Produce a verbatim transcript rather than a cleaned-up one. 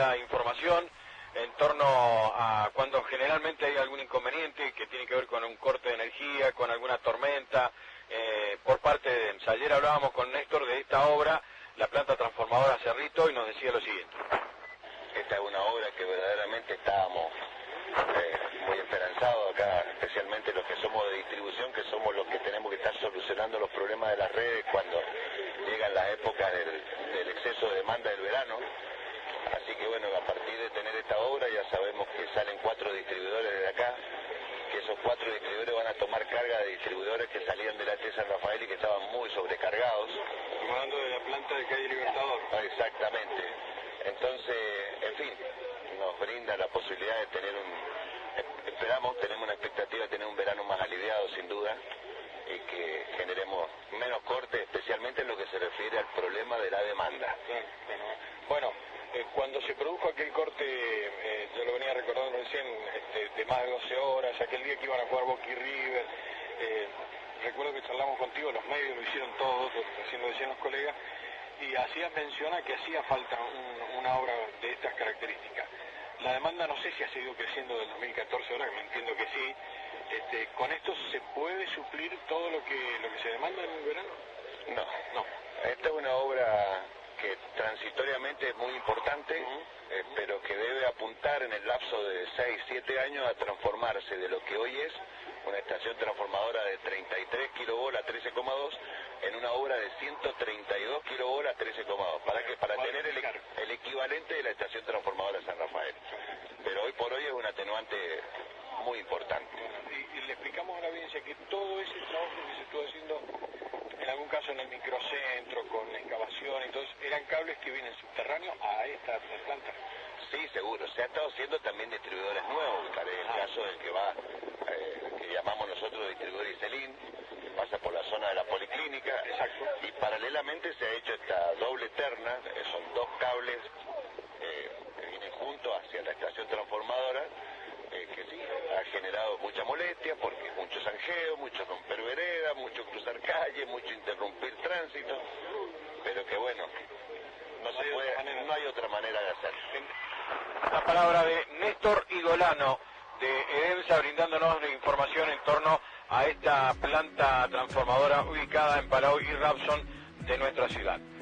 esta información en torno a cuando generalmente hay algún inconveniente que tiene que ver con un corte de energía, con alguna tormenta, eh, por parte de EMSA. Ayer hablábamos con Néstor de esta obra, la planta transformadora Cerrito, y nos decía lo siguiente. Esta es una obra que verdaderamente estábamos eh, muy esperanzados acá, especialmente los que somos de distribución, que somos los que tenemos que estar solucionando los problemas de las redes cuando llegan las épocas del, del exceso de demanda del verano. Así que bueno, a partir de tener esta obra ya sabemos que salen cuatro distribuidores de acá, que esos cuatro distribuidores van a tomar carga de distribuidores que salían de la T San Rafael y que estaban muy sobrecargados. Estamos hablando de la planta de Calle Libertador. Exactamente. Entonces, en fin, nos brinda la posibilidad de tener un... Esperamos, tenemos una expectativa de tener un verano más aliviado, sin duda, y que generemos menos cortes, especialmente en lo que se refiere al problema de la demanda. Bueno, eh, cuando se produjo aquel corte, eh, yo lo venía recordando recién, este, de más de doce horas, aquel día que iban a jugar Boca y River, eh, recuerdo que charlamos contigo, los medios lo hicieron todos, recién lo decían los colegas, y hacías mención a que hacía falta un, una obra de estas características. La demanda no sé si ha seguido creciendo del dos mil catorce ahora, que me entiendo que sí. Este, ¿Con esto se puede suplir todo lo que lo que se demanda en el verano? No, no. Esta es una obra que transitoriamente es muy importante, uh-huh. eh, pero que debe apuntar en el lapso de seis, siete años a transformarse de lo que hoy es una estación transformadora de treinta y tres kilovolts a trece coma dos en una obra de ciento treinta y dos kilovolts a trece coma dos. ¿Para qué? Para tener el, el equivalente de la estación transformadora San Rafael. Pero hoy por hoy es un atenuante muy importante. Y, y le explicamos a la audiencia que todo ese trabajo que se estuvo haciendo, en algún caso en el microcentro, con excavación, entonces eran cables que vienen subterráneos a esta planta. Sí, seguro. Se ha estado haciendo también distribuidores nuevos, para el ah. caso del que va, eh, que llamamos nosotros distribuidor Iselín, que pasa por la zona de la policlínica. Exacto. Y paralelamente se ha hecho esta doble terna, eh, son dos cables eh, que vienen juntos hacia la estación transformadora, eh, que sí, ha generado mucha molestia, porque mucho zanjeo, mucho romper vereda, mucho cruzar calle, mucho interrumpir tránsito, pero que bueno, no, no se puede, no hay otra manera de hacerlo. La palabra de Néstor Igolano de EMSA brindándonos información en torno a esta planta transformadora ubicada en Palau y Rapson de nuestra ciudad.